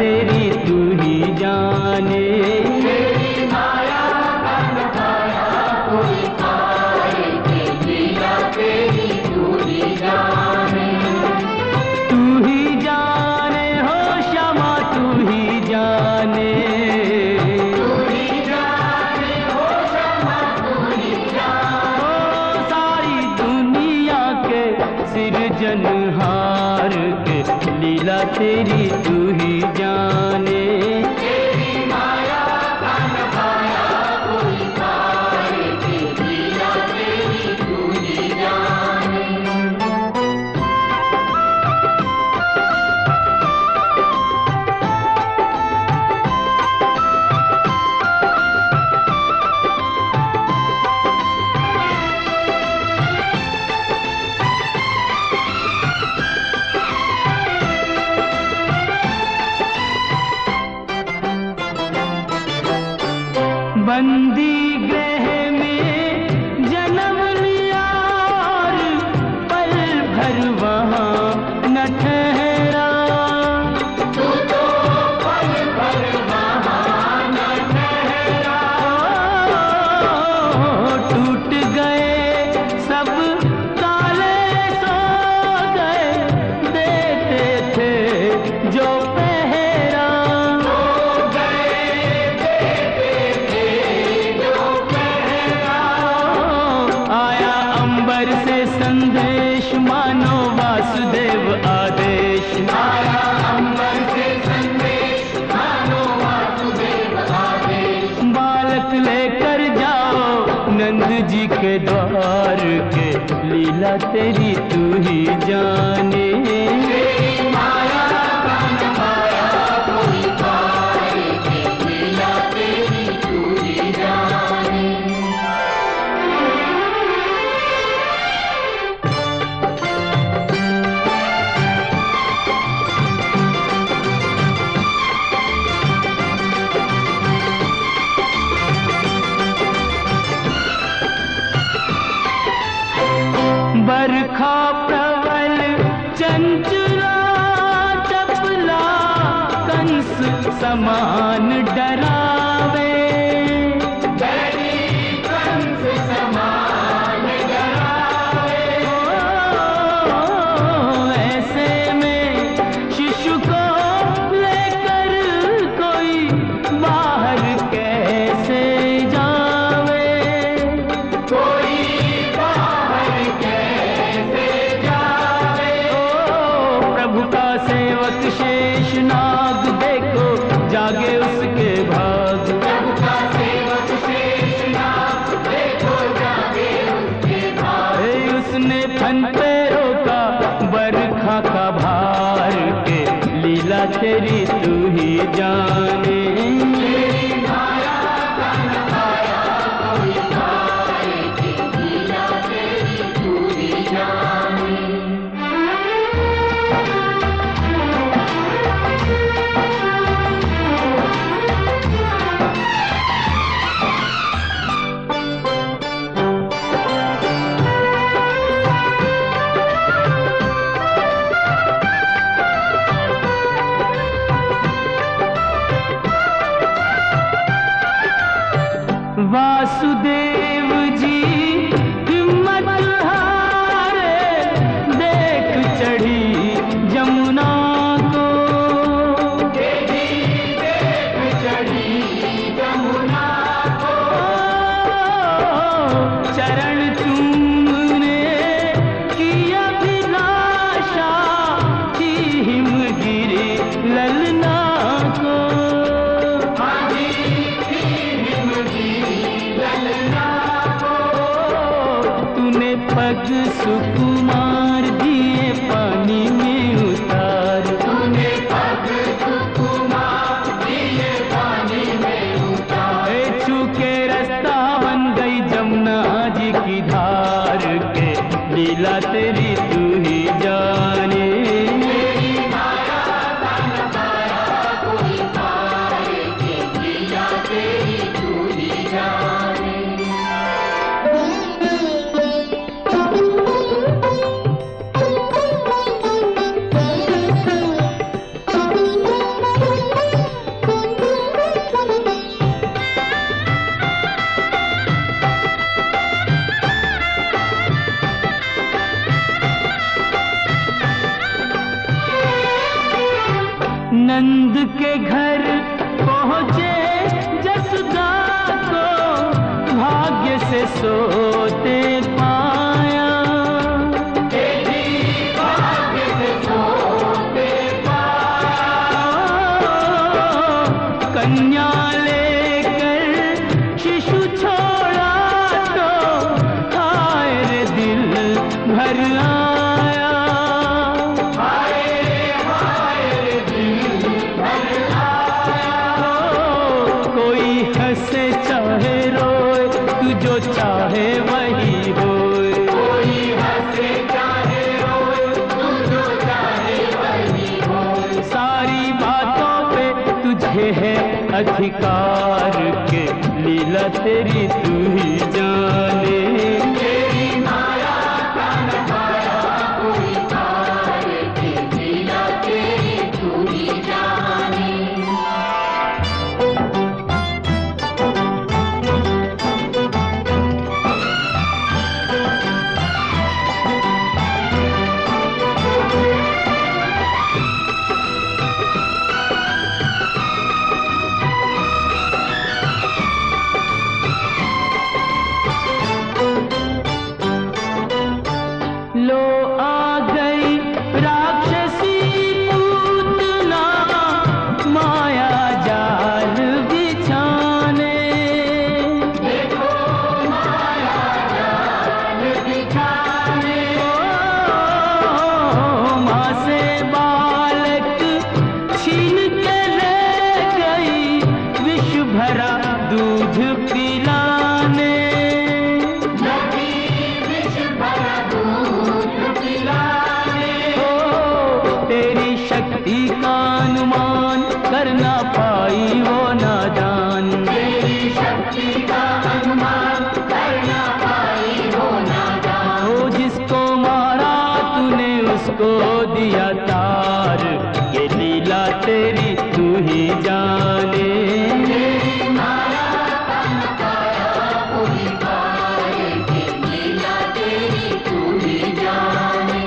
तेरी तू ही जाने। तेरी माया का न पाया कोई पाए के लीला तेरी तू ही जाने। तू ही जाने हो श्यामा तू ही जाने। तू ही जाने हो श्यामा तू ही जाने। ओ सारी दुनिया के सिरजनहार के लीला तेरी तू ही जाने। तेरी माया का न पाया कोई पाए के लीला तेरी तू ही जाने। बंदी गृह में जन्म लिया और पल भर वहाँ न ठहरा। तू तो पल भर वहाँ न ठहरा। टूट गए सब ताले सो गए देते थे जो पहरा। हो गए देते थे जो पहरा। आया अंबर से संदेश मानो वासुदेव आदेश। आया अंबर से संदेश मानो वासुदेव आदेश। बालक लेकर जाओ नंद जी के द्वार के लीला तेरी तू ही जाने। तेरी माया का न पाया कोई पाए के लीला तेरी तू ही जाने। बरखा प्रबल चंचला चपला कंस समान डरावे। डरी कंस समान डरावे। ऐसे में शिशु को लेकर कोई बाहर कैसे जावे। कोई बाहर कैसे जावे। ओ प्रभु का सेवक शेषनाग देखो जागे उसके भाग। प्रभु का सेवक शेषनाग देखो जागे उसके भाग। उसने फन पे रोका बरखा का भार के लीला तेरी तू ही जाने। तेरी माया का न पाया कोई पाए के लीला तेरी तू ही जाने। वासुदेव जी हिम्मत हारे देख चढ़ी जमुना को। देख चढ़ी जमुना को। चरण चूमने की अभिलाषा थी हिमगिरी ललना को। हिमगिरी ललना के घर पहुँचे जसदा को भाग्य से सोते पाया। भाग्य से सोते पाया। कन्या लेकर शिशु छोड़ा तो हाय रे दिल भर आया। हाय हाय रे दिल भर आया। कोई हंसे चाहे रोए तू जो चाहे वही होए। कोई हंसे चाहे रोए तू जो चाहे वही होए। सारी बातों पे तुझे है अधिकार के लीला तेरी तू ही जाने। तेरी माया का नभाया कोई पार के लीला तेरी तू ही जाने। लो आ गई राक्षसी पूतना माया जाल बिछाने। देखो माया जाल बिछाने। माँ से बालक छीन के ले गई विष भरा दूध पिलाने। नदी विष भरा दूध पिलाने। तेरी शक्ति का अनुमान कर ना पाई वो नादान। तेरी शक्ति का अनुमान करना पाई हो नादान। वो जिसको मारा तूने उसको दिया तार ये लीला तेरी तू ही जाने। तेरी माया का नभाया कोई पार के लीला तेरी तू ही जाने।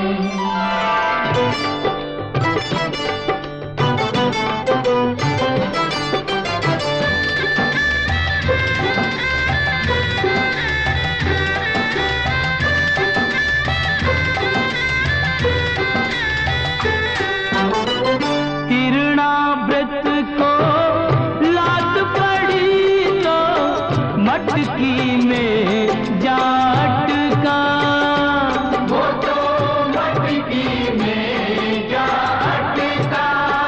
तिरणाव्रत को लात पड़ी तो मटकी में जा अटका। वो तो मटकी में जा अटका।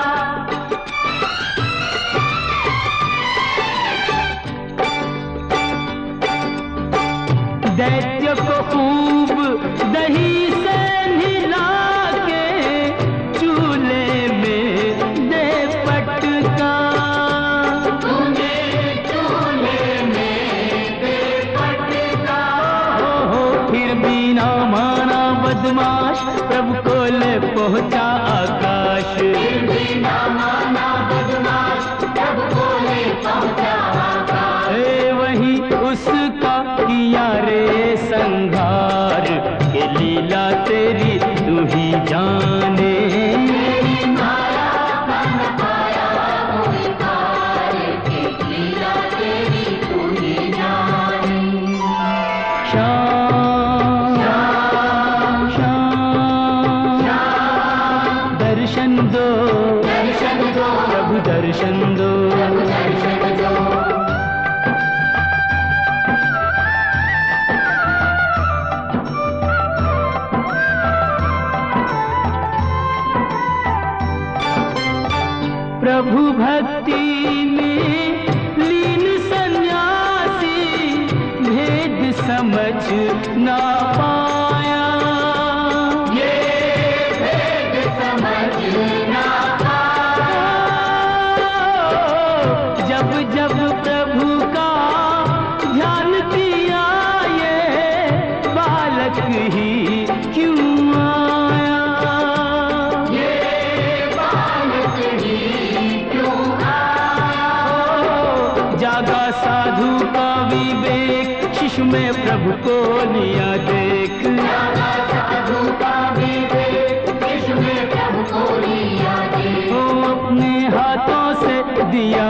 दैत्य को खूब दही से नहला के चूल्हे में दे पटका। तूने चूल्हे में दे पटका। फिर भी ना माना बदमाश प्रभु को ले पहुंचा आकाश। फिर भी ना माना बदमाश जब बोले पहुंचा आकाश। वही उसका किया रे संघार के लीला तेरी तू ही जाने। तेरी माया का नभाया कोई पार के लीला तेरी तू ही जाने। श्याम श्याम श्याम दर्शन दो दर्शन दो प्रभु दर्शन दो। दर्शन दो। प्रभु भक्ति में लीन सन्यासी भेद समझ ना पाया। ये भेद समझ ना पाया। जब जब प्रभु का ध्यान किया ये बालक ही क्यों आया। ये बालक ही क्यों आया। जागा साधु का विवेक शिशु में प्रभु को लिया देख। जागा साधु का विवेक शिशु में प्रभु को लिया देख। वो अपने हाथों से दिया